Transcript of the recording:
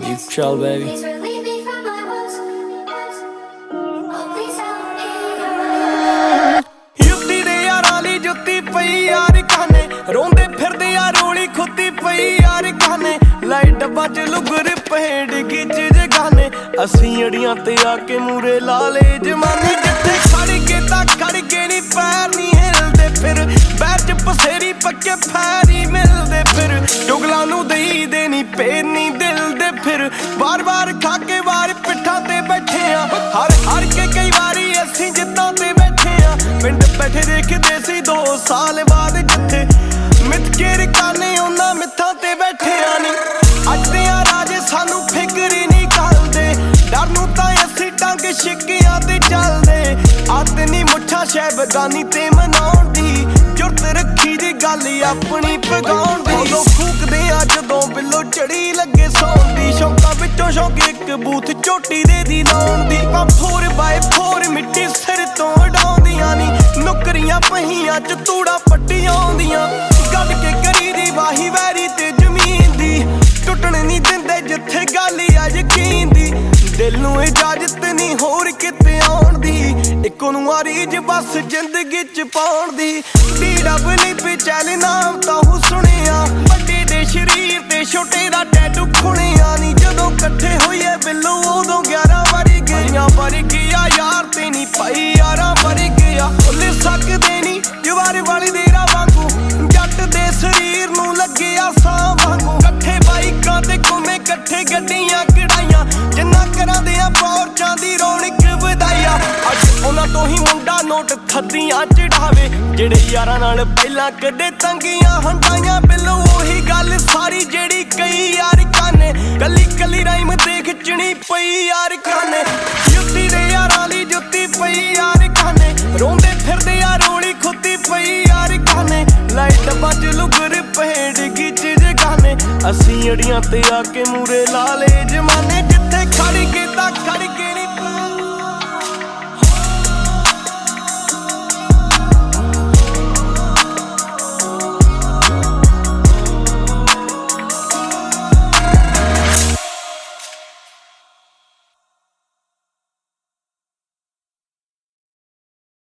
You chill, baby. युत्ती दे यारां दी जुत्ती पई यार खाने रोंदे फिरदे यार रोली खुदी पई यार खाने लाई डब्बा च लुगर पेड़ गिच जगाने असीं अड़ियां ते आके मूरे लाले जमाने जिथे खड़ के तां खड़ के नी पैर नी हिलदे फिर बैर च पसेरी पक्के फैरी मिलदे फिर चुगलां नूं देई देनी पेर नी दिल दे फिर बार बार खा के वार पिट्ठां ते बैठे आ हर के कई वारी असीं जिद्दां ते बैठे आ पिंड बैठे देखदे सी 2 साल बाद जिथे मिथ के रकाने उन्हां मिथां ते बैठे आ नी अज दे आ राजे सानू फिकर ही नहीं करदे डर नूं तां असीं डंग शिकियां ते चलदे आदत नी मुठा शै बगानी ते मनाउण दी जुरत रखी दी गल अपनी पगाउण दी उदों फूकदे आ जदों बिल्लो चढ़ी लगे सौण दी शौकां विचों शौक एक बूथ झोटी दे दी लाउण दी 4x4 मिट्टी सिर तों उडाउंदियां नी नुकरियां पहियां च तूड़ा पट्टियां आउंदियां गड के करी दी वाही वैरी ते जमीन दी टुटण नी दिंदे जिथे गल आ यकीन दी दिल नूं इजाजत नी होर किते आउण दी इक्को नूं आ रीज बस जिंदगी च पाउण दी डब नी पिचैल नाम ताहू सुनिया वड्डे दे शरीर ते छोटे दा टैटू खुणिया नी जदों कट्ठे होइए बिल्लो उदों 11 वारी गईयां पर गया यार ते नी पाई यारां पर गया भुल सकदे नी जवार वाली देरा वांगू जट दे शरीर नूं लग्गिया सां वांगू कट्ठे बाइकां ते घुमे कट्ठे गड्डियां कढाइयां जिन्ना करां दे पौरचां दी रौनक वधाइया अज उन्हां तो ही मुंडा नोट थद्दियां चढ़ावे जेड़े यारां नाल पहलां कदे तंगियां हंडाइयां बिल्लो ओही गल सारी जेड़ी कई यार खाने कली कली राइम ते खिचनी पई यार खाने युत्ती दे यारां दी जुत्ती पई यार खाने रोंदे फिरदे यार रोली खुदी पई यार खाने लाई डब्बा च लुगर पेड़ गिच जगाने असीं अड़ियां ते आके मूरे लाले जमाने जिथे खड़ के तां खड़ के नी